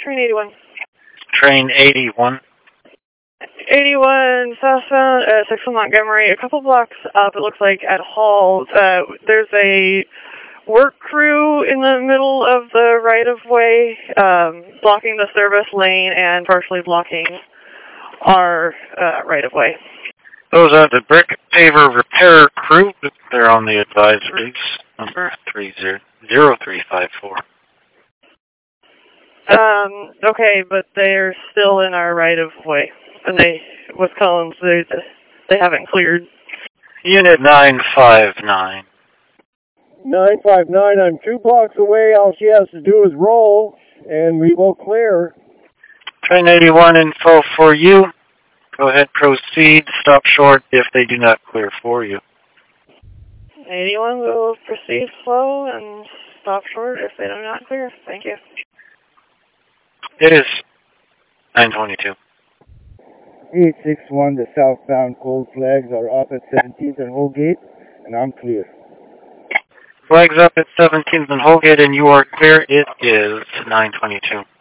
train 81. Train 81. 81 southbound at 6 Montgomery. A couple blocks up, it looks like, at Hall. There's a work crew in the middle of the right-of-way, blocking the service lane and partially blocking our right-of-way. Those are the brick paver repair crew. They're on the advisories. Number 0354. Okay, but they're still in our right-of-way. And with Collins, they haven't cleared. Unit 959. 959, I'm 2 blocks away. All she has to do is roll, and we will clear. Train 81 info for you. Go ahead, proceed. Stop short if they do not clear for you. 81 will proceed slow and stop short if they do not clear. Thank you. It is 922. 861, the southbound cold flags are up at 17th and Holgate, and I'm clear. Flags up at 17th and Holgate, and you are clear. It is 922.